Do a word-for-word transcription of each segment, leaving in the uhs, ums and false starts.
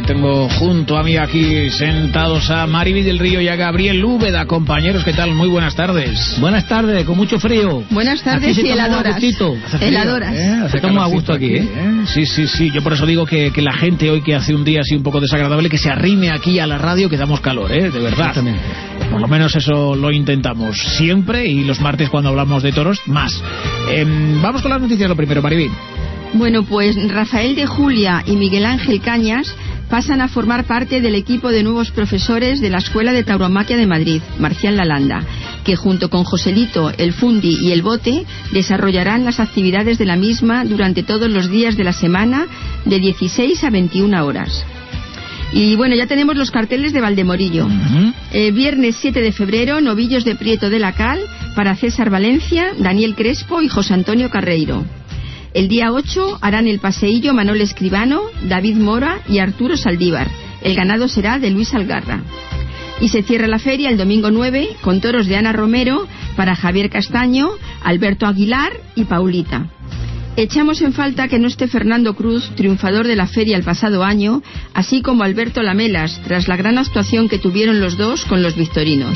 tengo junto a mí aquí sentados a Mariby del Río y a Gabriel Úbeda. Compañeros, ¿qué tal? Muy buenas tardes. Buenas tardes, con mucho frío. Buenas tardes y heladoras. Heladoras. ¿Eh? Estamos a gusto aquí, ¿eh? ¿eh? Sí, sí, sí. Yo por eso digo que, que la gente hoy, que hace un día así un poco desagradable, que se arrime aquí a la radio, que damos calor, ¿eh? De verdad. Por lo menos eso lo intentamos siempre, y los martes cuando hablamos de toros, más. Eh, vamos con las noticias lo primero, Mariby. Bueno, pues Rafael de Julia y Miguel Ángel Cañas pasan a formar parte del equipo de nuevos profesores de la Escuela de Tauromaquia de Madrid, Marcial Lalanda, que junto con Joselito, el Fundi y el Bote desarrollarán las actividades de la misma durante todos los días de la semana de dieciséis a veintiuna horas. Y bueno, ya tenemos los carteles de Valdemorillo. Uh-huh. eh, viernes siete de febrero, novillos de Prieto de la Cal para César Valencia, Daniel Crespo y José Antonio Carreiro. El día ocho harán el paseillo Manol Escribano, David Mora y Arturo Saldívar. El ganado será de Luis Algarra. Y se cierra la feria el domingo nueve con toros de Ana Romero para Javier Castaño, Alberto Aguilar y Paulita. Echamos en falta que no esté Fernando Cruz, triunfador de la feria el pasado año, así como Alberto Lamelas, tras la gran actuación que tuvieron los dos con los victorinos.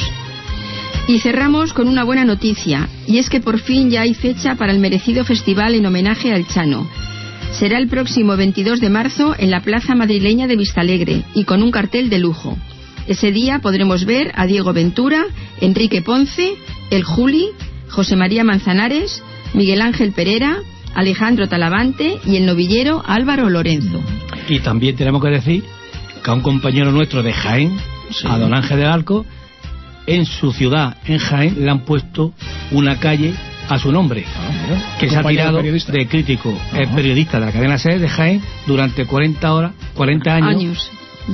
Y cerramos con una buena noticia, y es que por fin ya hay fecha para el merecido festival en homenaje al Chano. Será el próximo veintidós de marzo en la plaza madrileña de Vistalegre, y con un cartel de lujo. Ese día podremos ver a Diego Ventura, Enrique Ponce, el Juli, José María Manzanares, Miguel Ángel Pereira, Alejandro Talavante y el novillero Álvaro Lorenzo. Y también tenemos que decir que a un compañero nuestro de Jaén, sí, a don Ángel del Arco, en su ciudad, en Jaén, le han puesto una calle a su nombre, ah, que se ha tirado de crítico. Uh-huh. El periodista de la cadena SER de Jaén durante cuarenta horas, cuarenta años, años.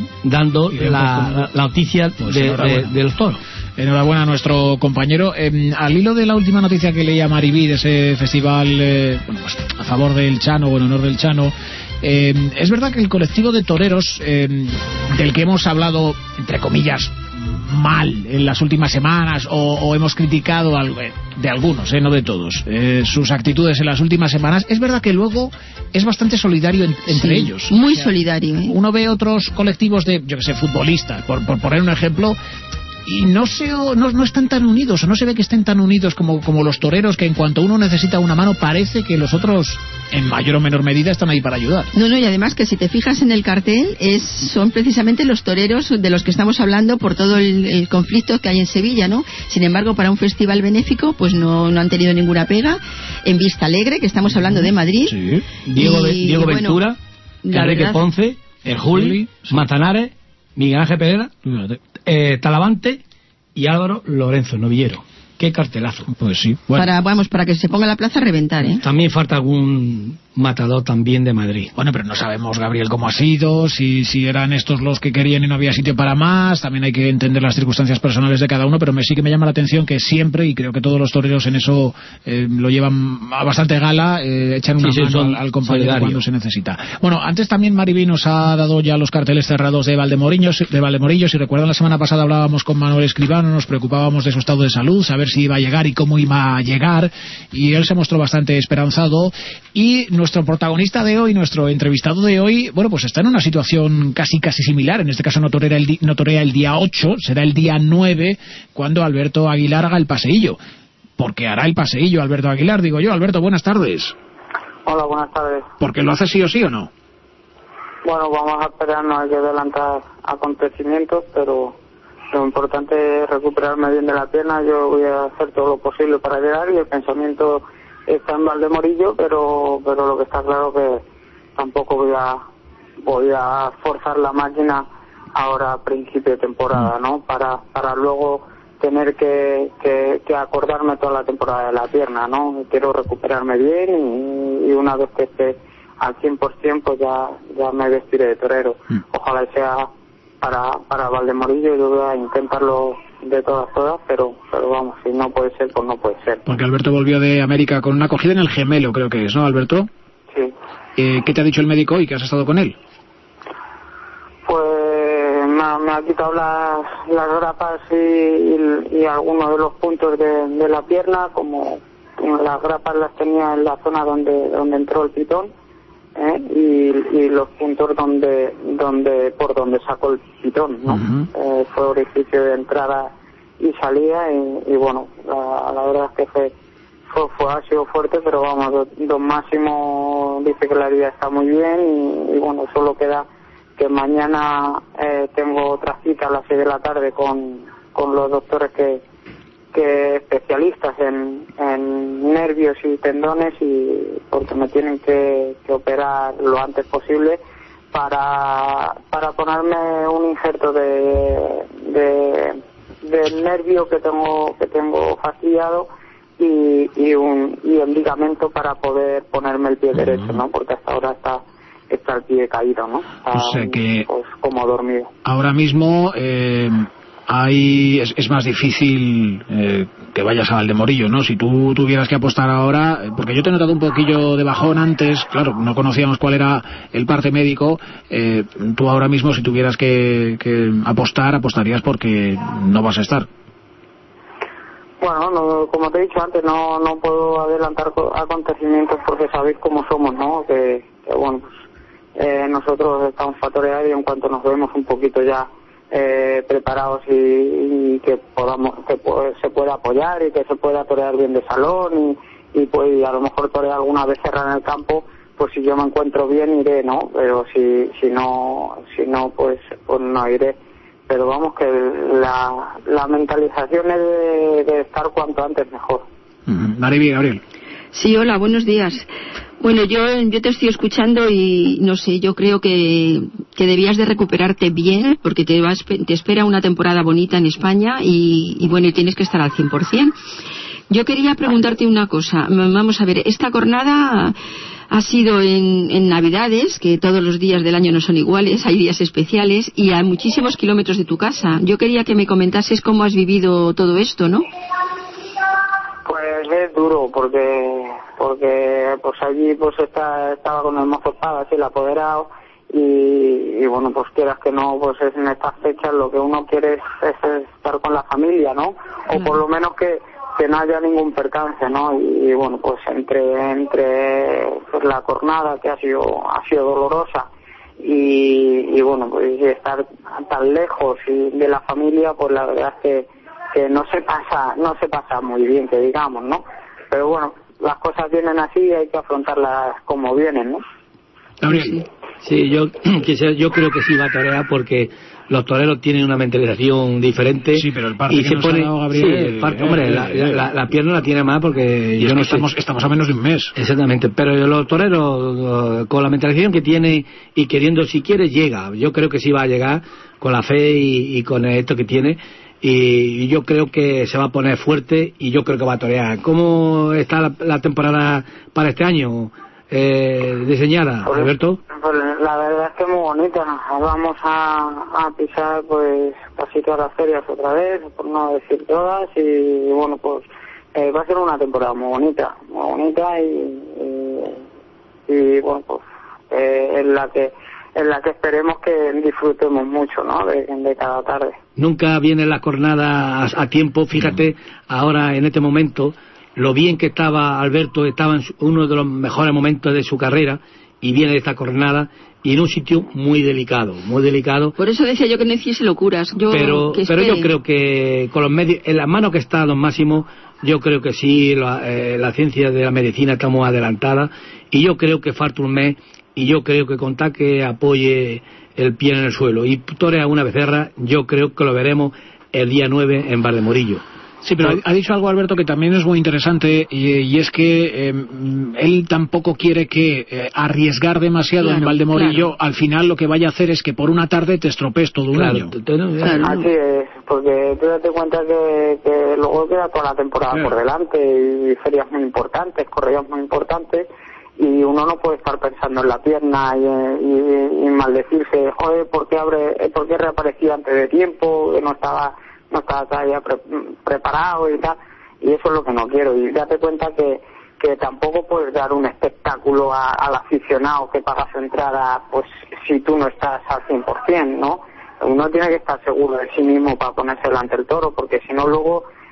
dando la, la, la noticia pues de, de, de los toros. Enhorabuena a nuestro compañero. Eh, al hilo de la última noticia que leía Mariby de ese festival, eh, bueno, pues, a favor del Chano o en honor del Chano, eh, es verdad que el colectivo de toreros, eh, del que hemos hablado, entre comillas, mal en las últimas semanas, o, o hemos criticado al, de algunos, eh, no de todos, eh, sus actitudes en las últimas semanas, es verdad que luego es bastante solidario en, entre sí, ellos. Muy o sea, solidario. ¿eh? Uno ve otros colectivos de, yo que sé, futbolistas, por, por poner un ejemplo, y no, se, no, no están tan unidos, o no se ve que estén tan unidos como, como los toreros, que en cuanto uno necesita una mano parece que los otros, en mayor o menor medida, están ahí para ayudar. No, no, y además que si te fijas en el cartel, es son precisamente los toreros de los que estamos hablando por todo el, el conflicto que hay en Sevilla, ¿no? Sin embargo, para un festival benéfico, pues no, no han tenido ninguna pega. En Vistalegre, que estamos hablando de Madrid. Sí. Diego, y, Diego y bueno, Ventura, Enrique Ponce, el Juli, sí, Manzanares, Miguel Ángel Pereira, eh, Talavante y Álvaro Lorenzo, novillero. Qué cartelazo. Pues sí. Bueno. Para, vamos, para que se ponga la plaza a reventar, ¿eh? También falta algún matador también de Madrid. Bueno, pero no sabemos, Gabriel, cómo ha sido, si, si eran estos los que querían y no había sitio para más. También hay que entender las circunstancias personales de cada uno, pero me, sí que me llama la atención que siempre, y creo que todos los toreros en eso eh, lo llevan a bastante gala, eh, echan una sí, mano sí, al, al compañero solidario cuando se necesita. Bueno, antes también Mariby nos ha dado ya los carteles cerrados de Valdemorillo. De Valdemorillo. Si recuerdan, la semana pasada hablábamos con Manuel Escribano, nos preocupábamos de su estado de salud, saber si iba a llegar y cómo iba a llegar, y él se mostró bastante esperanzado. Y nuestro protagonista de hoy, nuestro entrevistado de hoy, bueno, pues está en una situación casi casi similar. En este caso no torea el, di- no torea el día ocho, será el día nueve cuando Alberto Aguilar haga el paseillo, porque hará el paseillo Alberto Aguilar, digo yo. Alberto, buenas tardes. Hola, buenas tardes. ¿Porque lo hace sí o sí o no? Bueno, vamos a esperar, no hay que adelantar acontecimientos, pero lo importante es recuperarme bien de la pierna. Yo voy a hacer todo lo posible para llegar, y el pensamiento está en Valdemorillo, pero pero lo que está claro que tampoco voy a voy a forzar la máquina ahora a principio de temporada, ¿no? Para para luego tener que, que, que acordarme toda la temporada de la pierna, ¿no? Quiero recuperarme bien, y, y una vez que esté al cien por ciento pues ya, ya me vestiré de torero. Ojalá sea para para Valdemorillo. Yo voy a intentarlo de todas todas, pero pero vamos, si no puede ser, pues no puede ser. Porque Alberto volvió de América con una acogida en el gemelo, creo que es, ¿no, Alberto? Sí. Eh, ¿Qué te ha dicho el médico hoy, que has estado con él? Pues me ha, me ha quitado las, las grapas y, y, y algunos de los puntos de, de la pierna, como las grapas las tenía en la zona donde donde entró el pitón, ¿eh? y, y los puntos donde donde por donde sacó el pitón, ¿no? Uh-huh. eh, fue orificio de entrada y salida y, y bueno, la, la verdad es que fue, fue, fue ha sido fuerte, pero vamos, don, don Máximo dice que la herida está muy bien y, y bueno, solo queda que mañana eh, tengo otra cita a las seis de la tarde con, con los doctores que, que especialistas en, en nervios y tendones, y porque me tienen que, que operar lo antes posible para para ponerme un injerto de, de del nervio que tengo que tengo fastidiado y, y un y el ligamento para poder ponerme el pie derecho, ¿no? Porque hasta ahora está está el pie caído, ¿no? Está, o sea que pues, como dormido. Ahora mismo eh, hay es, es más difícil eh, que vayas a Valdemorillo, ¿no? Si tú tuvieras que apostar ahora, porque yo te he notado un poquillo de bajón antes, claro, no conocíamos cuál era el parte médico, eh, tú ahora mismo si tuvieras que, que apostar, apostarías porque no vas a estar. Bueno, no, como te he dicho antes, no no puedo adelantar acontecimientos porque sabéis cómo somos, ¿no? Que, que bueno, pues, eh, nosotros estamos factoreados y en cuanto nos vemos un poquito ya Eh, preparados y, y que podamos que pues, se pueda apoyar y que se pueda torear bien de salón y, y pues y a lo mejor torear alguna vez cerrar en el campo, pues si yo me encuentro bien iré, ¿no? Pero si si no si no pues pues no iré. Pero vamos, que la la mentalización es de, de estar cuanto antes mejor. Mm-hmm. Mariby, Gabriel. Sí, hola, buenos días. Bueno, yo yo te estoy escuchando y no sé, yo creo que, que debías de recuperarte bien porque te vas te espera una temporada bonita en España y, y bueno, y tienes que estar al cien por ciento. Yo quería preguntarte una cosa. Vamos a ver, esta jornada ha sido en, en Navidades, que todos los días del año no son iguales, hay días especiales y a muchísimos kilómetros de tu casa. Yo quería que me comentases cómo has vivido todo esto, ¿no? Pues es duro porque porque pues allí pues está, estaba con el mozo espadas y el apoderado y, y bueno, pues quieras que no, pues es en estas fechas lo que uno quiere es, es estar con la familia, ¿no? O por lo menos que, que no haya ningún percance, ¿no? Y, y bueno, pues entre entre pues la jornada que ha sido ha sido dolorosa y, y bueno, pues estar tan lejos y de la familia, pues la verdad es que que no se pasa no se pasa muy bien, que digamos, ¿no? Pero bueno, las cosas vienen así y hay que afrontarlas como vienen, ¿no? Sí, sí, yo quisiera, yo creo que sí va a torear porque los toreros tienen una mentalización diferente. Sí, pero el parte y que se nos pone, ha dado Gabriel, sí, el parte, eh, hombre, eh, la, eh, la, la pierna la tiene más porque y yo no estamos, sé. estamos a menos de un mes. Exactamente, pero los toreros con la mentalización que tiene y queriendo, si quiere, llega. Yo creo que sí va a llegar con la fe y, y con esto que tiene. Y yo creo que se va a poner fuerte y yo creo que va a torear. ¿Cómo está la, la temporada para este año eh, diseñada, pues, Alberto? Pues la verdad es que muy bonita. Vamos a, a pisar pues casi todas las ferias otra vez, por no decir todas, y bueno, pues eh, va a ser una temporada muy bonita, muy bonita y, y, y bueno, pues eh, en la que en la que esperemos que disfrutemos mucho, ¿no? De, de cada tarde. Nunca vienen las jornadas a, a tiempo. Fíjate, ahora en este momento, lo bien que estaba Alberto, estaba en su, uno de los mejores momentos de su carrera, y viene esta jornada, y en un sitio muy delicado, muy delicado. Por eso decía yo que no hiciese locuras. Yo, pero que pero yo creo que con los medios, en las manos que está Don Máximo, yo creo que sí, la, eh, la ciencia de la medicina está muy adelantada, y yo creo que falta un mes, y yo creo que con tal que apoye el pie en el suelo y torea una becerra, yo creo que lo veremos el día nueve en Valdemorillo. Sí, pero ha dicho algo Alberto que también es muy interesante y, y es que eh, él tampoco quiere que eh, arriesgar demasiado claro, en Valdemorillo, claro. Al final lo que vaya a hacer es que por una tarde te estropees todo un claro, año. Claro. Así es, porque tú date cuenta que, que luego queda toda la temporada claro. por delante y ferias muy importantes, corridas muy importantes, y uno no puede estar pensando en la pierna y, y, y maldecirse, joder, ¿por qué, abre, ¿por qué reapareció antes de tiempo? Que no estaba no estaba todavía pre preparado y tal, y eso es lo que no quiero. Y date cuenta que, que tampoco puedes dar un espectáculo a, al aficionado que paga su entrada, pues si tú no estás al cien por cien, ¿no? Uno tiene que estar seguro de sí mismo para ponerse delante del toro, porque si no luego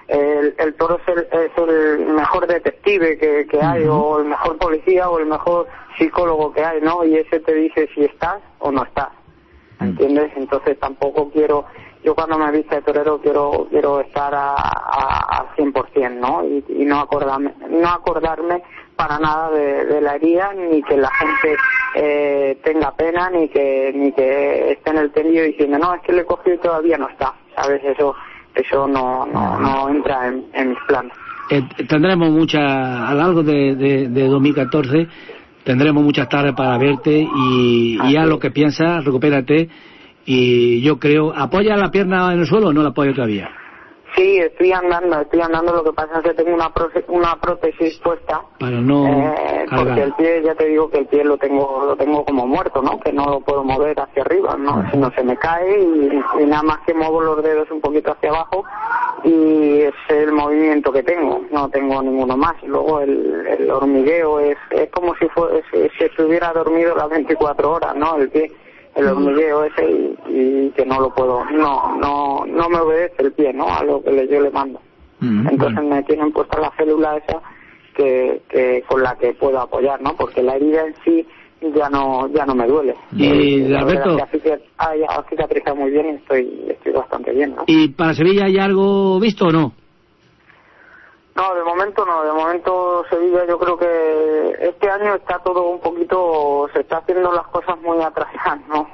el, el toro es el, es el mejor detective que, que hay, uh-huh. o el mejor policía o el mejor psicólogo que hay, ¿no? Y ese te dice si estás o no estás, ¿entiendes? Entonces tampoco quiero, yo cuando me viste de torero quiero quiero estar a, a, a cien por ciento, ¿no? Y, y no acordarme no acordarme para nada de, de la herida, ni que la gente eh, tenga pena, ni que ni que esté en el tendido diciendo, no, es que le he cogido y todavía no está, ¿sabes? Eso eso no no, no entra en, en mis planes. Eh, tendremos mucha, a lo largo de, de, de dos mil catorce, tendremos muchas tardes para verte y, y haz lo que piensas, recupérate, y yo creo, ¿apoya la pierna en el suelo o no la apoya todavía? Sí, estoy andando, estoy andando, lo que pasa es que tengo una prótesis, una prótesis puesta. Para no eh, porque el pie, ya te digo que el pie lo tengo lo tengo como muerto, ¿no? Que no lo puedo mover hacia arriba, ¿no? Si no se me cae y, y nada más que muevo los dedos un poquito hacia abajo y es el movimiento que tengo, no tengo ninguno más. Y luego el, el hormigueo es es como si fuese, si estuviera dormido las veinticuatro horas, ¿no? El pie. El hormigueo ese y, y que no lo puedo, no no no me obedece el pie, ¿no? A lo que le, yo le mando. Mm, Entonces bueno. me tienen puesta la célula esa que, que con la que puedo apoyar, ¿no? Porque la herida en sí ya no ya no me duele. Y eh, Alberto, ha cicatrizado muy bien y estoy estoy bastante bien, ¿no? ¿Y para Sevilla hay algo visto o no? No, de momento no, de momento Sevilla yo creo que este año está todo un poquito, se está haciendo las cosas muy atrasadas, ¿no?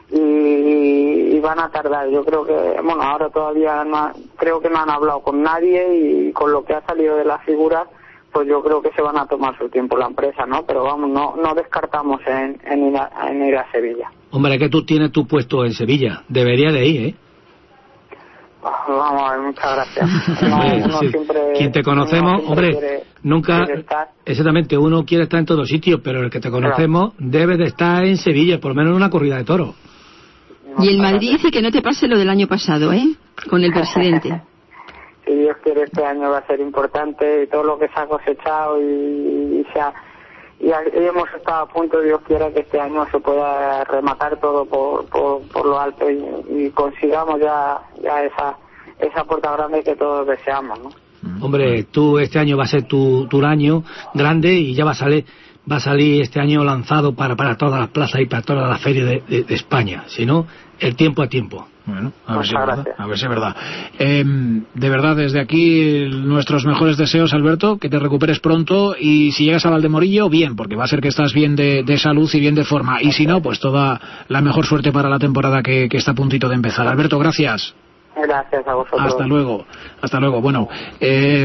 Y, y van a tardar, yo creo que, bueno, ahora todavía no ha, creo que no han hablado con nadie y con lo que ha salido de las figuras, pues yo creo que se van a tomar su tiempo la empresa, ¿no? Pero vamos, no no descartamos en, en, ir, a, en ir a Sevilla. Hombre, que tú tienes tu puesto en Sevilla, debería de ir, ¿eh? Vamos a ver, muchas gracias. No, hombre, uno sí. siempre, quien te conocemos, uno hombre, quiere, nunca, quiere exactamente, uno quiere estar en todos sitios, pero el que te conocemos claro. debe de estar en Sevilla, por lo menos en una corrida de toros. No, y el Madrid dice que no te pase lo del año pasado, ¿eh? Con el presidente. Si Dios quiere, este año va a ser importante y todo lo que se ha cosechado y, y se ha... Y hemos estado a punto, Dios quiera, que este año se pueda rematar todo por por, por lo alto y, y consigamos ya ya esa esa puerta grande que todos deseamos, ¿no? Hombre, tú este año va a ser tu, tu año grande y ya va a salir va a salir este año lanzado para para todas las plazas y para todas las ferias de, de, de España, si no, el tiempo a tiempo. Bueno, a ver si es verdad. A ver si es verdad. Eh, de verdad, desde aquí, nuestros mejores deseos, Alberto, que te recuperes pronto y si llegas a Valdemorillo, bien, porque va a ser que estás bien de, de salud y bien de forma. Y si no, pues toda la mejor suerte para la temporada que, que está a puntito de empezar. Alberto, gracias. Gracias a vosotros. Hasta luego, hasta luego. Bueno, eh,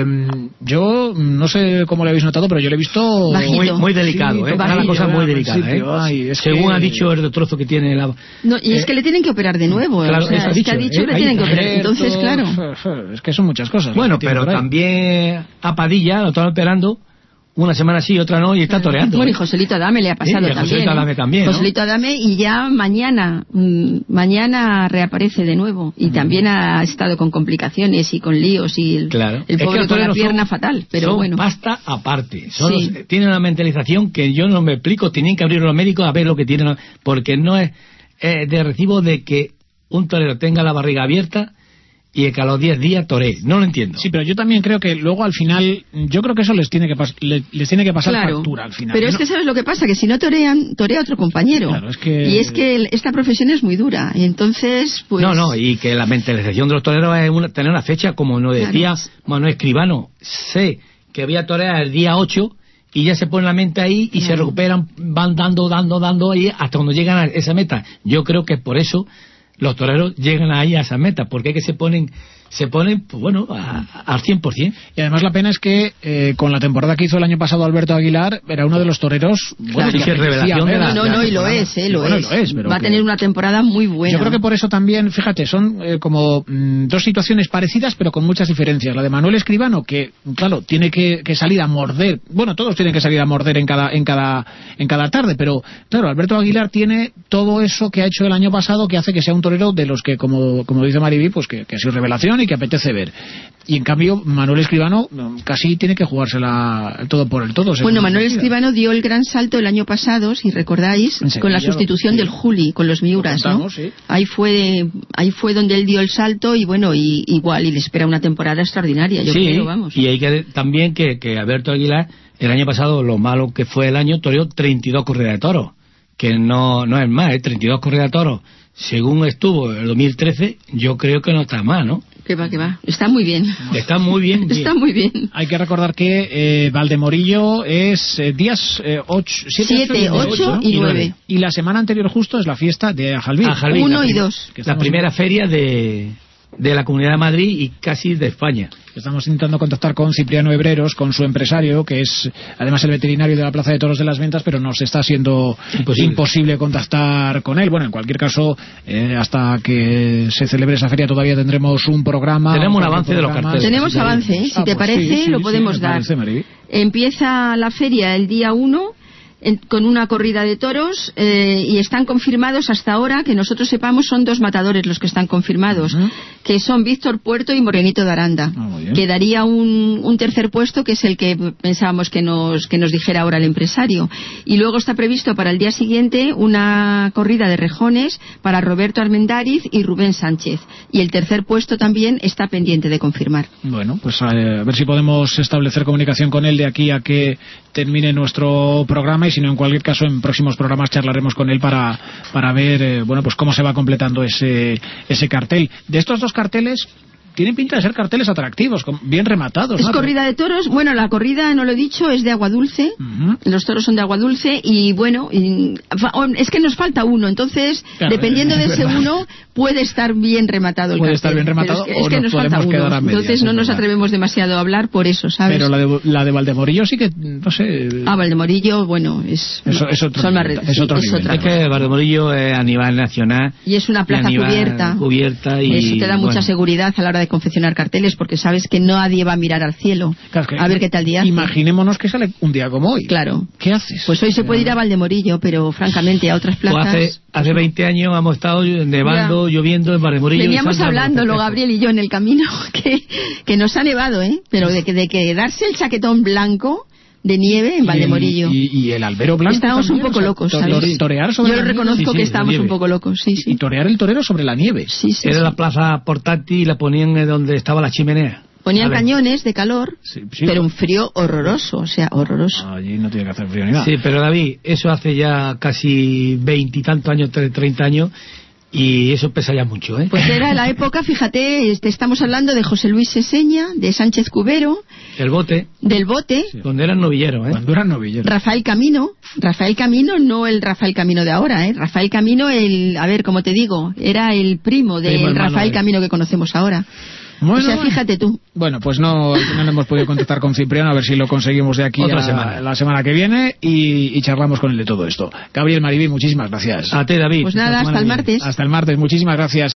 yo no sé cómo lo habéis notado, pero yo lo he visto muy, muy delicado, sí, ¿eh? Una cosa muy delicada, ¿eh? Ay, es según que... ha dicho el trozo que tiene la... No, y eh, es que le tienen que operar de nuevo, claro, o sea, eso ha es dicho, que ha dicho eh, que le tienen que operar, entonces claro. Es que son muchas cosas. Bueno, pero también a Padilla lo están operando una semana sí, otra no, y está toreando. Bueno, y Joselito Adame le ha pasado sí, también. Joselito Adame ¿eh? también, ¿no? Joselito Adame, y ya mañana, mmm, mañana reaparece de nuevo. Y mm. también ha estado con complicaciones y con líos y el, claro. el pobre es que con la pierna son, fatal. Pero son bueno. pasta aparte. Son sí. los, tienen una mentalización que yo no me explico. Tienen que abrir los médicos a ver lo que tienen, porque no es eh, de recibo de que un torero tenga la barriga abierta y que a los diez días toree. No lo entiendo. Sí, pero yo también creo que luego al final, yo creo que eso les tiene que, pas les, les tiene que pasar claro, factura al final. Pero ¿no? es que ¿sabes lo que pasa? Que si no torean, torea otro compañero. Claro, es que... Y es que el, esta profesión es muy dura. Y entonces, pues... No, no, y que la mentalización de los toreros es una, tener una fecha, como nos decía claro. Manuel Escribano. Sé que voy a torear el día ocho y ya se ponen la mente ahí y claro. se recuperan, van dando, dando, dando ahí hasta cuando llegan a esa meta. Yo creo que por eso los toreros llegan ahí a esa meta, porque es que se ponen se ponen, pues bueno, a, al cien por ciento. Y además la pena es que eh, con la temporada que hizo el año pasado Alberto Aguilar, era uno de los toreros, bueno, claro, que revelación de la, no, no, no, y lo es, eh, lo, bueno, es. lo es pero va a que... tener una temporada muy buena. Yo creo que por eso también, fíjate, son eh, como mmm, dos situaciones parecidas, pero con muchas diferencias. La de Manuel Escribano, que, claro, tiene que, que salir a morder, bueno, todos tienen que salir a morder en cada, en cada, en cada tarde, pero, claro, Alberto Aguilar tiene todo eso que ha hecho el año pasado, que hace que sea un torero de los que, como, como dice Mariví, pues que, que ha sido revelación. ilusión y que apetece ver. Y en cambio Manuel Escribano casi tiene que jugársela el todo por el todo. Bueno, Manuel Escribano dio el gran salto el año pasado, si recordáis, con la sustitución sí. del Juli, con los Miuras, ¿no? Sí. Ahí fue ahí fue donde él dio el salto y bueno, y, igual, y le espera una temporada extraordinaria, yo sí, creo, vamos. Y hay que también que, que Alberto Aguilar, el año pasado, lo malo que fue el año, toreó treinta y dos corridas de toros, que no, no es más, ¿eh? treinta y dos corridas de toros, según estuvo el dos mil trece, yo creo que no está mal, ¿no? Que va, que va. Está muy bien. Está muy bien. bien. Está muy bien. Hay que recordar que eh, Valdemorillo es eh, días eh, siete, ocho y nueve. Y la semana anterior justo es la fiesta de Ajalbí. uno y dos. La primera feria de... de la Comunidad de Madrid y casi de España. Estamos intentando contactar con Cipriano Hebreros, con su empresario, que es además el veterinario de la Plaza de Toros de las Ventas, pero nos está siendo imposible, imposible contactar con él. Bueno, en cualquier caso, eh, hasta que se celebre esa feria todavía tendremos un programa. Tenemos un avance de los carteles. Tenemos sí, avance, ¿eh? Si ah, te pues parece, sí, sí, lo podemos sí, dar. Parece, Empieza la feria el día uno. En, con una corrida de toros eh, y están confirmados hasta ahora, que nosotros sepamos, son dos matadores los que están confirmados, uh-huh. que son Víctor Puerto y Morenito de Aranda. Oh, quedaría un, un tercer puesto, que es el que pensábamos que nos, que nos dijera ahora el empresario, y luego está previsto para el día siguiente una corrida de rejones para Roberto Armendáriz y Rubén Sánchez, y el tercer puesto también está pendiente de confirmar. Bueno, pues a, a ver si podemos establecer comunicación con él de aquí a que termine nuestro programa, y si no, en cualquier caso, en próximos programas charlaremos con él para, para ver eh, bueno, pues cómo se va completando ese, ese cartel. De estos dos carteles, tienen pinta de ser carteles atractivos, bien rematados, ¿no? Es ¿no? corrida de toros. Bueno, la corrida, no lo he dicho, es de Aguadulce. Uh-huh. Los toros son de Aguadulce y bueno, y, es que nos falta uno. Entonces, claro, dependiendo de ese uno, puede estar bien rematado el puede cartel. estar bien rematado, es que, es que nos, nos falta uno. Medias, entonces no nos atrevemos demasiado a hablar por eso, ¿sabes? Pero la de, la de Valdemorillo sí que, no sé... Ah, Valdemorillo, bueno, es... Eso, es otro son nivel, más, es otro sí, nivel. Es, otra es que Valdemorillo es a nivel nacional. Y es una plaza cubierta. cubierta y, eso te da bueno. mucha seguridad a la hora de confeccionar carteles, porque sabes que nadie va a mirar al cielo, claro, que, a ver qué tal día hace. Imaginémonos que sale un día como hoy. Claro. ¿Qué haces? Pues hoy se puede ir a Valdemorillo, pero francamente a otras plazas... Pues hace, hace veinte años hemos estado nevando, ya. lloviendo en Valdemorillo. Veníamos hablándolo, Gabriel y yo, en el camino, que, que nos ha nevado, ¿eh? Pero de que, de que darse el chaquetón blanco de nieve en Valdemorillo. Y, y, y el albero blanco. Estábamos también, un poco o sea, locos, to, ¿sabes? Torear sobre Yo la reconozco nieve. que Sí, sí, estábamos un poco locos, sí, sí. Y torear el torero sobre la nieve. Sí, sí. Era sí. la plaza portátil y la ponían donde estaba la chimenea. Ponían vale. cañones de calor, sí, sí, pero un frío horroroso, o sea, horroroso. Allí no tiene que hacer frío ni nada. Sí, pero David, eso hace ya casi veintitantos años, treinta años, y eso pesa ya mucho, ¿eh? Pues era la época, fíjate, este, estamos hablando de José Luis Seseña, de Sánchez Cubero, el Bote, del Bote, sí. Cuando eran novilleros, ¿eh? Cuando eran novilleros. Rafael Camino, Rafael Camino, no el Rafael Camino de ahora, ¿eh? Rafael Camino, el, a ver, como te digo, era el primo del primo Rafael Camino que conocemos ahora. Bueno, o sea, fíjate tú. Bueno, pues no, no hemos podido contactar con Cipriano, a ver si lo conseguimos de aquí Otra a semana. la semana que viene y, y charlamos con él de todo esto. Gabriel Maribí, muchísimas gracias. A ti, David. Pues nada, hasta el martes. Hasta el martes, muchísimas gracias.